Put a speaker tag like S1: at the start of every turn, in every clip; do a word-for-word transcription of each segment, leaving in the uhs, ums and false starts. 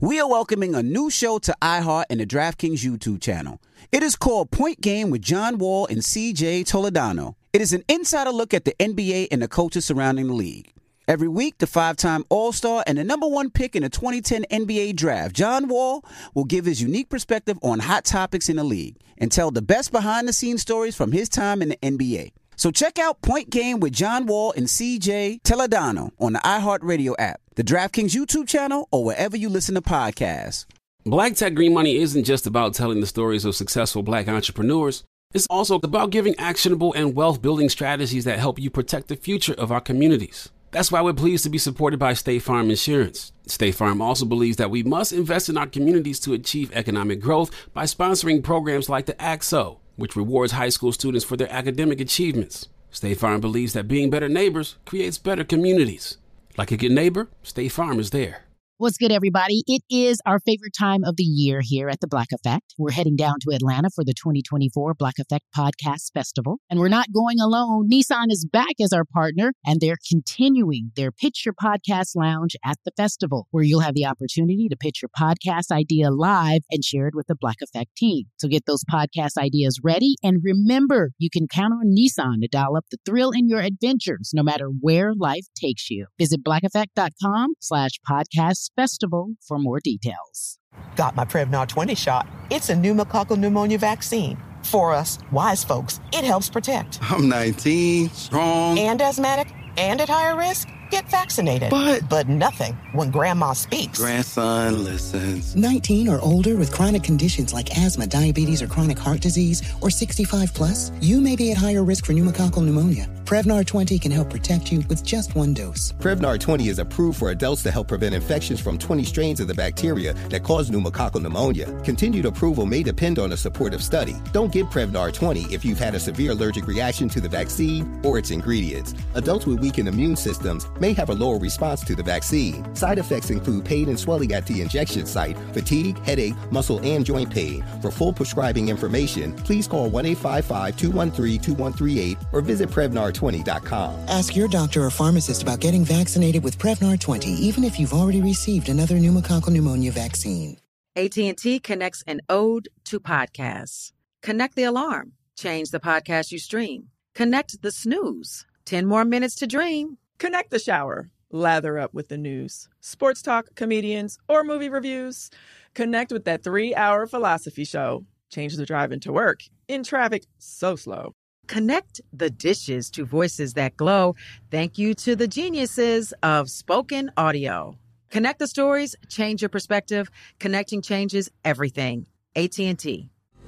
S1: we are welcoming a new show to iHeart and the DraftKings YouTube channel. It is called Point Game with John Wall and C J Toledano. It is an insider look at the N B A and the coaches surrounding the league. Every week, the five-time All-Star and the number one pick in the twenty ten N B A Draft, John Wall, will give his unique perspective on hot topics in the league and tell the best behind-the-scenes stories from his time in the N B A. So check out Point Game with John Wall and C J Toledano on the iHeartRadio app, the DraftKings YouTube channel, or wherever you listen to podcasts.
S2: Black Tech Green Money isn't just about telling the stories of successful black entrepreneurs. It's also about giving actionable and wealth-building strategies that help you protect the future of our communities. That's why we're pleased to be supported by State Farm Insurance. State Farm also believes that we must invest in our communities to achieve economic growth by sponsoring programs like the A C S O, which rewards high school students for their academic achievements. State Farm believes that being better neighbors creates better communities. Like a good neighbor, State Farm is there.
S3: What's good, everybody? It is our favorite time of the year here at the Black Effect. We're heading down to Atlanta for the twenty twenty-four Black Effect Podcast Festival. And we're not going alone. Nissan is back as our partner, and they're continuing their Pitch Your Podcast Lounge at the festival, where you'll have the opportunity to pitch your podcast idea live and share it with the Black Effect team. So get those podcast ideas ready. And remember, you can count on Nissan to dial up the thrill in your adventures, no matter where life takes you. Visit blackeffect.com slash podcast festival for more details.
S4: Got my Prevnar twenty shot. It's a pneumococcal pneumonia vaccine. For us, wise folks, it helps protect.
S5: I'm nineteen, strong,
S4: and asthmatic, and at higher risk. Get vaccinated.
S5: But...
S4: But nothing when Grandma speaks.
S5: Grandson listens.
S6: nineteen or older with chronic conditions like asthma, diabetes, or chronic heart disease, or sixty-five plus, you may be at higher risk for pneumococcal pneumonia. Prevnar twenty can help protect you with just one dose.
S7: Prevnar twenty is approved for adults to help prevent infections from twenty strains of the bacteria that cause pneumococcal pneumonia. Continued approval may depend on a supportive study. Don't get Prevnar twenty if you've had a severe allergic reaction to the vaccine or its ingredients. Adults with weakened immune systems may have a lower response to the vaccine. Side effects include pain and swelling at the injection site, fatigue, headache, muscle, and joint pain. For full prescribing information, please call one eight five five, two one three, two one three eight or visit Prevnar twenty dot com.
S6: Ask your doctor or pharmacist about getting vaccinated with Prevnar twenty, even if you've already received another pneumococcal pneumonia vaccine.
S8: A T and T connects an ode to podcasts. Connect the alarm. Change the podcast you stream. Connect the snooze. ten more minutes to dream.
S9: Connect the shower. Lather up with the news, sports talk, comedians, or movie reviews. Connect with that three-hour philosophy show. Change the drive into work in traffic so slow.
S8: Connect the dishes to voices that glow. Thank you to the geniuses of spoken audio. Connect the stories, change your perspective. Connecting changes everything. A T and T.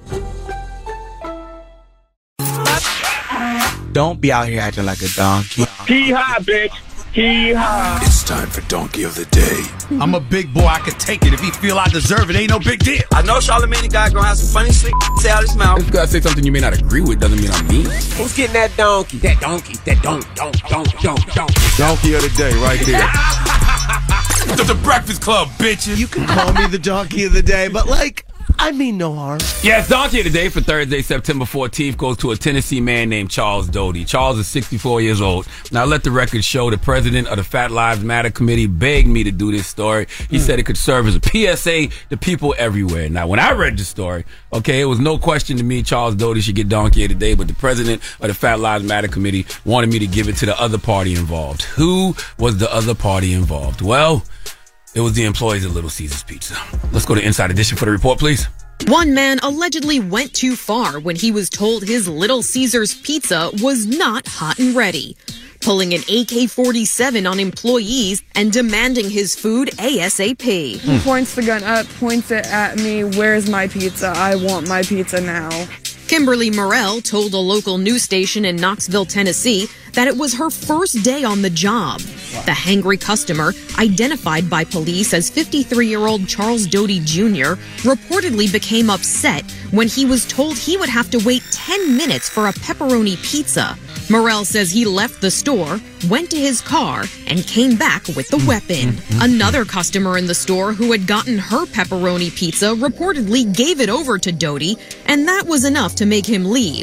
S10: Don't be out here acting like a donkey.
S11: Hee-haw, bitch. Hee-haw.
S12: It's time for Donkey of the Day.
S13: I'm a big boy. I can take it. If he feel I deserve it, ain't no big deal.
S14: I know Charlamagne guy gonna have some funny shit say out his mouth.
S2: If you gotta say something you may not agree with, doesn't mean I'm mean.
S14: Who's getting that donkey?
S2: That donkey. That donk, donk, donk, donk, donk.
S12: Donkey of the Day right there.
S13: The, the Breakfast Club, bitches.
S10: You can call me the Donkey of the Day, but like, I mean no harm.
S2: Yes, Donkey of the Day for Thursday, September fourteenth goes to a Tennessee man named Charles Doty. Charles is sixty-four years old. Now, let the record show the president of the Fat Lives Matter Committee begged me to do this story. He mm. said it could serve as a P S A to people everywhere. Now, when I read the story, okay, it was no question to me Charles Doty should get Donkey of the Day, but the president of the Fat Lives Matter Committee wanted me to give it to the other party involved. Who was the other party involved? Well, it was the employees at Little Caesars Pizza. Let's go to Inside Edition for the report, please.
S15: One man allegedly went too far when he was told his Little Caesars Pizza was not hot and ready, pulling an A K forty-seven on employees and demanding his food ASAP.
S16: He points the gun up, points it at me. Where's my pizza? I want my pizza now.
S15: Kimberly Morrell told a local news station in Knoxville, Tennessee, that it was her first day on the job. The hangry customer, identified by police as fifty-three-year-old Charles Doty Junior, reportedly became upset when he was told he would have to wait ten minutes for a pepperoni pizza. Morrell says he left the store, went to his car, and came back with the weapon. Another customer in the store who had gotten her pepperoni pizza reportedly gave it over to Doty, and that was enough to make him leave.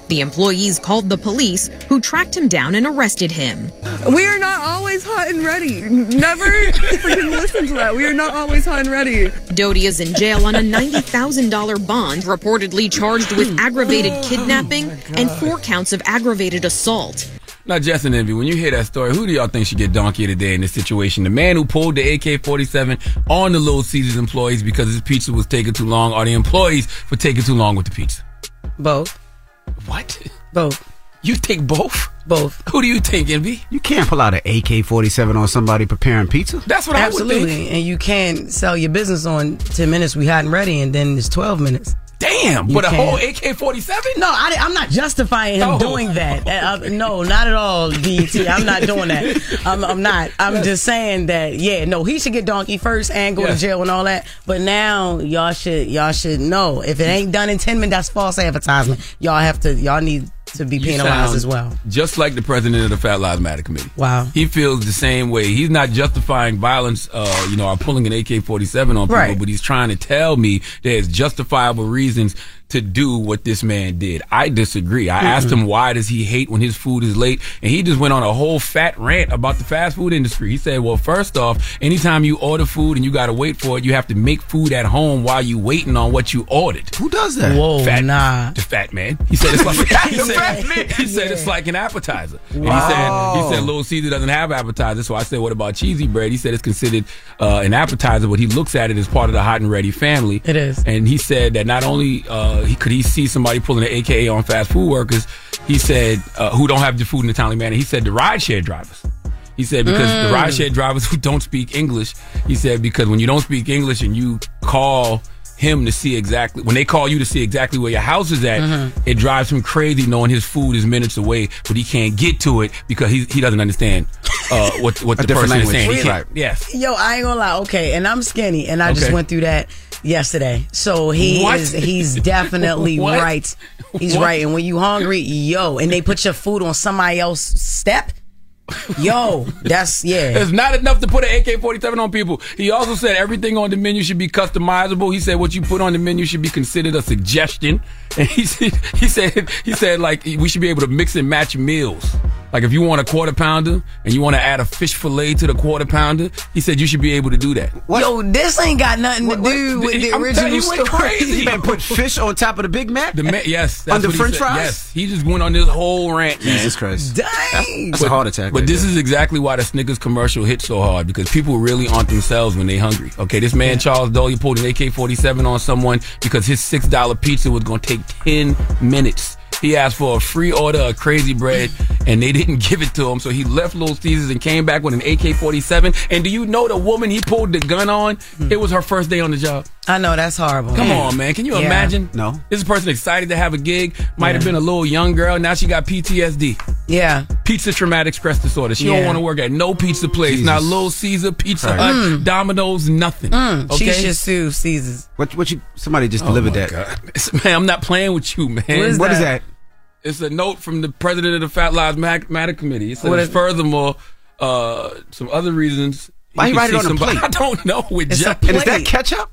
S15: The employees called the police, who tracked him down and arrested him.
S16: We are not always hot and ready. Never freaking listen to that. We are not always hot and ready.
S15: Doty is in jail on a ninety thousand dollars bond, reportedly charged with aggravated kidnapping and four counts of aggravated assault.
S2: Now, Jess and Envy, when you hear that story, who do y'all think should get donkey of the day in this situation? The man who pulled the A K forty-seven on the Little Caesars employees because his pizza was taking too long, or the employees for taking too long with the pizza?
S17: Both.
S2: What?
S17: Both.
S2: You think both?
S17: Both.
S2: Who do you think, Envy?
S1: You can't pull out an A K forty-seven on somebody preparing pizza.
S2: That's what
S17: Absolutely.
S2: I would think.
S17: And you can't sell your business on ten minutes, we hot and ready, and then it's twelve minutes.
S2: Damn,
S17: You
S2: but a
S17: can't.
S2: whole A K forty-seven?
S17: No, I, I'm not justifying him
S2: Oh.
S17: doing that. Uh, uh, no, not at all, B E T. I'm not doing that. I'm, I'm not. I'm just saying that, yeah, no, he should get donkey first and go
S2: Yeah.
S17: to jail and all that. But now, y'all should y'all should know. If it ain't done in ten minutes, that's false advertisement. Y'all have to, y'all need to be
S2: You
S17: penalized
S2: sound
S17: as well.
S2: Just like the president of the Fat Lives Matter Committee.
S17: Wow.
S2: He feels the same way. He's not justifying violence, uh, you know, or pulling an A K forty-seven on people,
S17: Right.
S2: but he's trying to tell me there's justifiable reasons to do what this man did. I disagree. I
S17: Mm-mm.
S2: asked him why does he hate when his food is late, and he just went on a whole fat rant about the fast food industry. He said, well, first off, anytime you order food and you got to wait for it, you have to make food at home while you waiting on what you ordered.
S1: Who does that?
S17: Whoa,
S2: Fat,
S17: nah.
S2: The fat man. He said it's like he
S17: The
S2: said,
S17: fat man.
S2: he said it's like an appetizer. And he
S17: Wow.
S2: said he said Little Caesar doesn't have appetizer. So I said, what about cheesy bread? He said it's considered uh, an appetizer, but he looks at it as part of the hot and ready family.
S17: It is.
S2: And he said that not only uh, he could he see somebody pulling an A K A on fast food workers, he said uh, who don't have the food in a timely manner. He said the rideshare drivers. He said because
S17: Mm.
S2: the rideshare drivers who don't speak English. He said because when you don't speak English and you call him to see exactly when they call you to see exactly where your house is at,
S17: Mm-hmm.
S2: it drives him crazy knowing his food is minutes away, but he can't get to it because he he doesn't understand uh, what what
S1: A
S2: the
S1: different
S2: person is
S1: language.
S2: saying. He
S1: Really?
S2: can't- Yes.
S17: Yo, I ain't gonna lie. Okay, and I'm skinny, and I just
S2: Okay.
S17: went through that yesterday. So he
S2: What?
S17: is, he's definitely
S2: What?
S17: right. He's
S2: What?
S17: right. And when you hungry, yo, and they put your food on somebody else's step, yo, that's, yeah.
S2: It's not enough to put an A K forty-seven on people. He also said everything on the menu should be customizable. He said what you put on the menu should be considered a suggestion. And he said, he said, he said like we should be able to mix and match meals. Like if you want a quarter pounder and you want to add a fish fillet to the quarter pounder, he said you should be able to do that.
S17: Yo, this ain't got nothing to do with the
S2: I'm
S17: original
S2: telling you, he went
S17: story.
S2: crazy.
S1: Man, put fish on top of the Big Mac?
S2: The ma- yes, that's
S1: Under
S2: what he
S1: French
S2: said.
S1: fries?
S2: Yes, he just went on this whole rant. man.
S1: Jesus Christ.
S17: Dang.
S1: That's a heart attack.
S2: But
S1: right
S2: this
S1: there.
S2: is exactly why the Snickers commercial hit so hard, because people really aren't themselves when they hungry. Okay, this man Charles Doty pulled an A K forty-seven on someone because his six dollar pizza was going to take ten minutes. He asked for a free order of crazy bread, and they didn't give it to him. So he left Little Caesars and came back with an A K forty-seven. And do you know the woman he pulled the gun on? It was her first day on the job.
S17: I know, that's horrible.
S2: Come on, man. Can you
S17: Yeah.
S2: imagine?
S1: No.
S2: This is a person excited to have a gig. Might have
S17: Yeah.
S2: been a little young girl. Now she got P T S D.
S17: Yeah.
S2: Pizza traumatic stress disorder. She
S17: Yeah.
S2: don't want to work at no pizza place.
S1: Jesus.
S2: Not Little Caesar, Pizza
S1: Right.
S2: Hut,
S17: Mm.
S2: Domino's, nothing.
S17: Mm,
S2: Okay?
S17: She should sue Caesars.
S1: What? What you? Somebody just
S2: Oh
S1: delivered
S2: my
S1: that.
S2: God. Man, I'm not playing with you, man.
S17: What is
S1: What is
S17: that?
S1: that?
S2: It's a note from the president of the Fat Lives Mac- Matter Committee. It
S17: What
S2: says,
S17: is-
S2: furthermore, uh, some other reasons.
S1: Why
S2: you
S1: you
S2: can
S1: write it
S2: see
S1: on a
S2: somebody-
S1: plate?
S2: I don't know. With
S17: It's a
S2: Jeff.
S17: plate.
S1: And is that ketchup?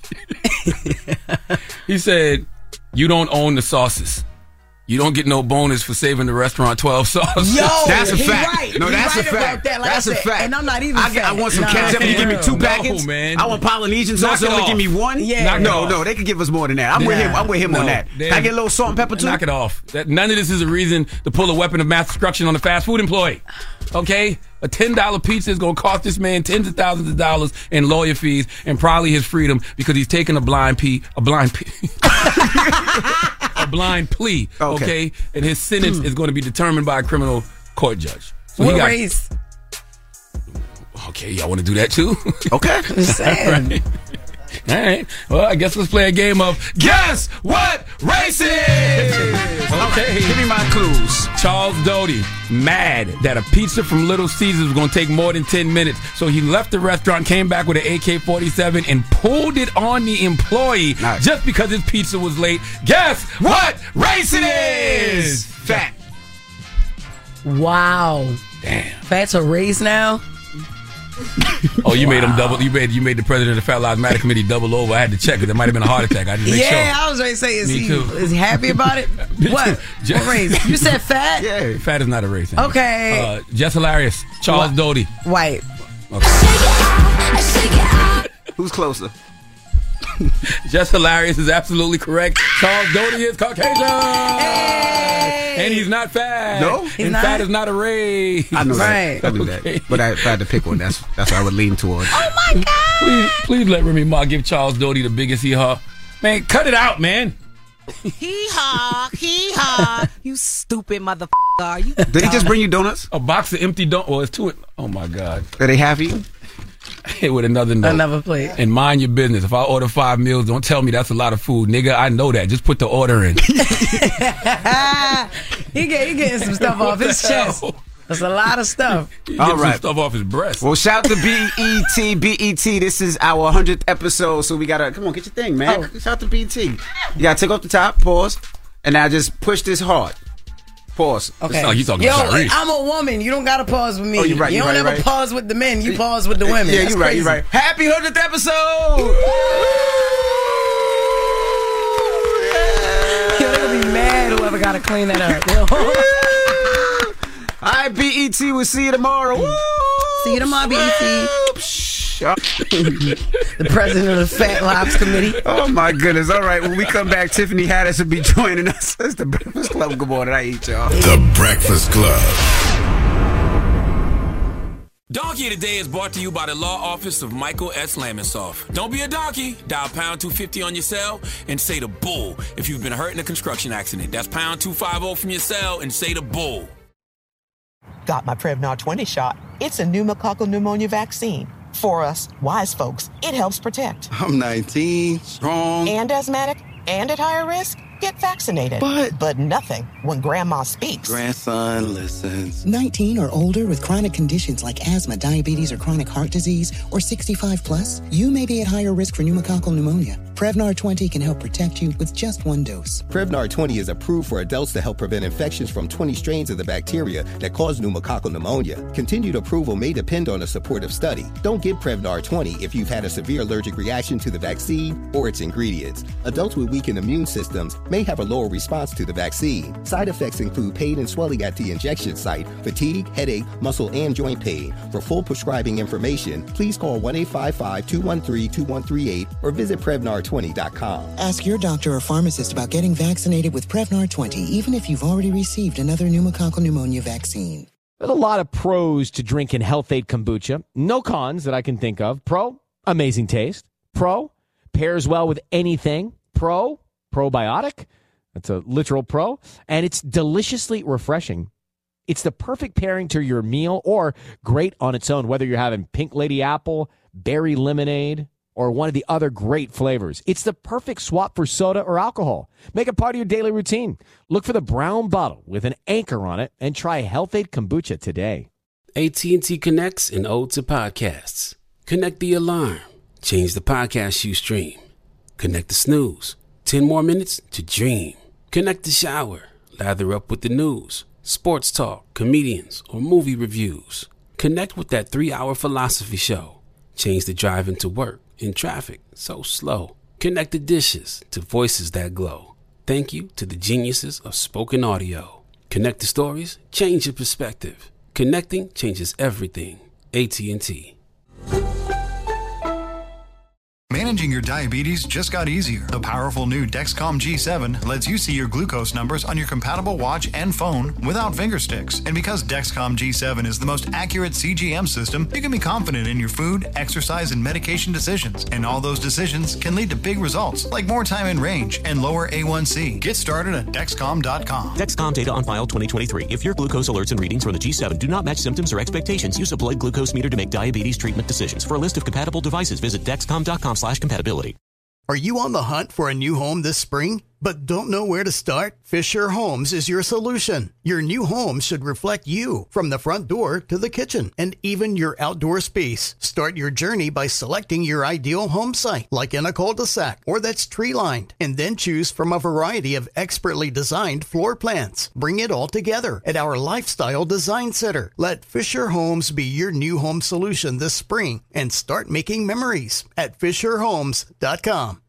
S2: He said, you don't own the sauces. You don't get no bonus for saving the restaurant twelve sauces.
S17: Yo,
S1: That's a
S17: he
S1: fact.
S17: right.
S1: No,
S17: He
S1: that's
S17: right
S1: a fact.
S17: about that. Like
S1: That's
S17: I
S1: a
S17: said,
S1: fact.
S17: And I'm not even
S1: I, get, I
S17: fat.
S1: want some
S17: Nah,
S1: ketchup. You give me two
S2: no,
S1: packets.
S2: man.
S1: I want Polynesian sauce.
S2: Knock it
S1: Only
S2: off.
S1: give me one.
S17: Yeah.
S2: Knock it
S1: No,
S2: off.
S1: no, they could give us more than that. I'm with
S17: Nah.
S1: him. I'm with him
S2: No,
S1: on that.
S2: they-
S1: Can I get a little salt and pepper too?
S2: Knock it off. That, none of this is a reason to pull a weapon of mass destruction on a fast food employee. Okay? A ten dollar pizza is going to cost this man tens of thousands of dollars in lawyer fees and probably his freedom because he's taking a blind pee, a blind pee. a blind plea, okay?
S1: Okay.
S2: And his sentence is going to be determined by a criminal court judge. So he
S17: What
S2: got-
S17: race?
S2: Okay, y'all want to do that too?
S1: Okay.
S17: Just saying.
S2: Right. All right. Well, I guess let's play a game of Guess What Race It Is? Okay.
S1: Give me my clues.
S2: Charles Doty, mad that a pizza from Little Caesars was going to take more than ten minutes. So he left the restaurant, came back with an A K forty-seven, and pulled it on the employee
S1: Nice.
S2: just because his pizza was late. Guess what race it is?
S1: Fat.
S17: Wow.
S2: Damn.
S17: Fat's a race now?
S2: Oh, you
S17: Wow.
S2: made him double. You made you made the president of the Fat Lives Matter committee double over. I had to check because it might have been a heart attack. I didn't make
S17: Yeah,
S2: sure.
S17: I was ready to say, is
S2: Me
S17: he
S2: too.
S17: is he happy about it? What? What race? You said fat?
S2: Yeah, fat is not a race. Anyway.
S17: Okay.
S2: Uh, Jess Hilarious, Charles
S17: What?
S2: Doty.
S17: White.
S1: Who's closer?
S2: Jess Hilarious is absolutely correct. Charles Doty is Caucasian. And he's not fat.
S1: No?
S17: He's
S2: and
S17: not?
S2: fat is not a race.
S1: I know
S17: Right.
S1: that. I knew
S2: Okay.
S1: that. But I, if I had to pick one, that's that's what I would lean towards.
S17: Oh my God.
S2: Please, please let Remy Ma give Charles Doty the biggest hee-haw. Man, cut it out, man.
S14: Hee-haw, hee-haw. You stupid motherfucker. Are you?
S1: Did he just bring you donuts?
S2: A box of empty donuts. Oh, it's two. Oh, my God.
S1: Are they half eaten?
S2: With another note.
S17: Another plate.
S2: And mind your business. If I order five meals, don't tell me that's a lot of food. Nigga, I know that. Just put the order in.
S17: he, get, he getting some stuff off his chest. That's a lot of stuff.
S2: He
S1: All
S2: getting
S1: right.
S2: some stuff off his breast.
S1: Well, shout to B E T. B E T, this is our one hundredth episode, so we gotta, come on, get your thing, man.
S17: Oh.
S1: Shout to B E T. You gotta take off the top, pause, and now just push this hard. Pause.
S17: Okay.
S2: like you talking
S17: Yo,
S2: to Tyrese.
S17: I'm a woman. You don't got to pause with me.
S1: Oh, you're right,
S17: You
S1: you're
S17: don't
S1: right,
S17: ever
S1: right.
S17: pause with the men. You pause with the women.
S1: Yeah,
S17: That's
S1: you're right,
S17: crazy.
S1: you're right. Happy one hundredth episode!
S17: Yo, they're going to be mad whoever got to clean that up.
S1: All right, B E T, we'll see you tomorrow. Woo!
S17: See you tomorrow, B E T.
S1: Shut
S17: The president of the Fat Lives Committee.
S1: Oh my goodness. All right, when we come back, Tiffany Haddish will be joining us. That's the Breakfast Club. Good morning. I eat y'all.
S12: The Breakfast Club.
S2: Donkey of the Day is brought to you by the law office of Michael S. Lamonsoff. Don't be a donkey. Dial pound two fifty on your cell and say the bull if you've been hurt in a construction accident. That's pound two fifty from your cell and say the bull.
S4: Got my Prevnar twenty shot. It's a pneumococcal pneumonia vaccine. For us, wise folks, it helps protect.
S5: I'm nineteen, strong.
S4: And asthmatic and at higher risk, get vaccinated.
S5: But-
S4: But nothing when grandma speaks.
S5: Grandson listens.
S6: nineteen or older with chronic conditions like asthma, diabetes, or chronic heart disease, or sixty-five plus, you may be at higher risk for pneumococcal pneumonia. Prevnar twenty can help protect you with just one dose.
S7: Prevnar twenty is approved for adults to help prevent infections from twenty strains of the bacteria that cause pneumococcal pneumonia. Continued approval may depend on a supportive study. Don't give Prevnar twenty if you've had a severe allergic reaction to the vaccine or its ingredients. Adults with weakened immune systems may have a lower response to the vaccine. Side effects include pain and swelling at the injection site, fatigue, headache, muscle, and joint pain. For full prescribing information, please call one eight five five, two one three, two one three eight or visit Prevnar twenty dot com.
S6: Ask your doctor or pharmacist about getting vaccinated with Prevnar twenty, even if you've already received another pneumococcal pneumonia vaccine.
S18: There's a lot of pros to drinking Health Aid kombucha. No cons that I can think of. Pro, amazing taste. Pro, pairs well with anything. Pro, probiotic. That's a literal pro. And it's deliciously refreshing. It's the perfect pairing to your meal or great on its own, whether you're having pink lady apple, berry lemonade, or one of the other great flavors. It's the perfect swap for soda or alcohol. Make it part of your daily routine. Look for the brown bottle with an anchor on it and try Health Aid Kombucha today.
S19: A T and T connects an ode to podcasts. Connect the alarm. Change the podcast you stream. Connect the snooze. Ten more minutes to dream. Connect the shower. Lather up with the news, sports talk, comedians, or movie reviews. Connect with that three-hour philosophy show. Change the drive into work in traffic so slow. Connect the dishes to voices that glow. Thank you to the geniuses of spoken audio. Connect the stories, change your perspective. Connecting changes everything. A T and T.
S20: Managing your diabetes just got easier. The powerful new Dexcom G seven lets you see your glucose numbers on your compatible watch and phone without finger sticks. And because Dexcom G seven is the most accurate C G M system, you can be confident in your food, exercise, and medication decisions. And all those decisions can lead to big results, like more time in range and lower A one C. Get started at Dexcom dot com.
S21: Dexcom data on file twenty twenty-three. If your glucose alerts and readings from the G seven do not match symptoms or expectations, use a blood glucose meter to make diabetes treatment decisions. For a list of compatible devices, visit Dexcom dot com slash compatibility.
S22: Are you on the hunt for a new home this spring?
S3: but don't know where to start? Fisher Homes is your solution. Your new home should reflect you, from the front door to the kitchen and even your outdoor space. Start your journey by selecting your ideal home site, like in a cul-de-sac or that's tree-lined, and then choose from a variety of expertly designed floor plans. Bring it all together at our Lifestyle Design Center. Let Fisher Homes be your new home solution this spring and start making memories at fisher homes dot com.